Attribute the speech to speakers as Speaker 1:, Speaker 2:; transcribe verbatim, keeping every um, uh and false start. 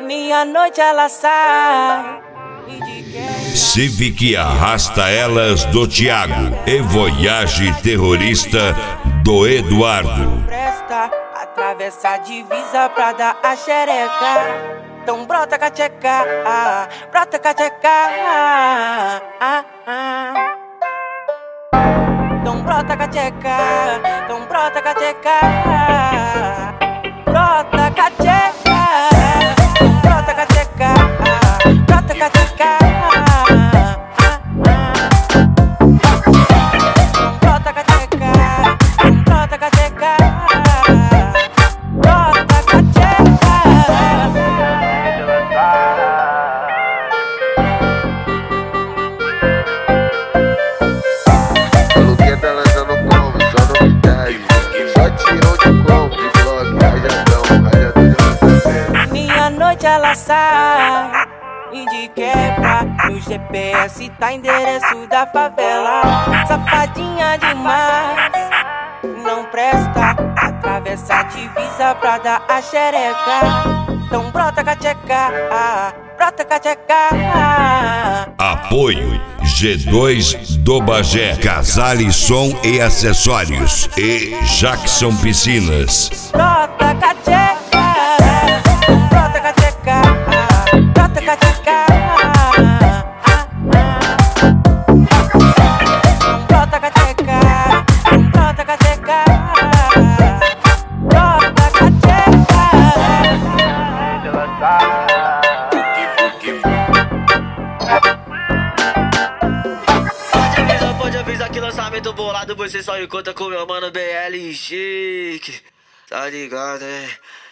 Speaker 1: Minha noite ela sai e de quebra.
Speaker 2: Civic arrasta elas do Thiago e Voyage terrorista do Eduardo.
Speaker 1: Presta, atravessa a divisa pra dar a xereca. Então brota cacheca, ah, brota cacheca, ah, ah, ah. Então brota cacheca, então brota cacheca, brota cacheca, brota cacheca, brota cacheca, brota cacheca, brota cacheca, brota cacheca.
Speaker 3: Maluquinha tá lançando combo, só novidade. Só tirou de combo, de vlog, rajadão, rajadão de lançamento.
Speaker 1: Minha noite ela sai e de quebra. No G P S tá endereço da favela. Safadinha demais, não presta. Atravessa a divisa pra dar a xereca. Então brota cacheca, ah, brota cacheca, ah.
Speaker 2: Apoio G dois do Bagé, Casale Som e Acessórios e Jackson Piscinas.
Speaker 1: Brota cacheca, brota cacheca, brota cacheca, brota cacheca, brota cacheca, brota cacheca.
Speaker 4: Pode avisar, pode avisar que lançamento bolado você só encontra com meu mano B L Chique. Tá ligado, né?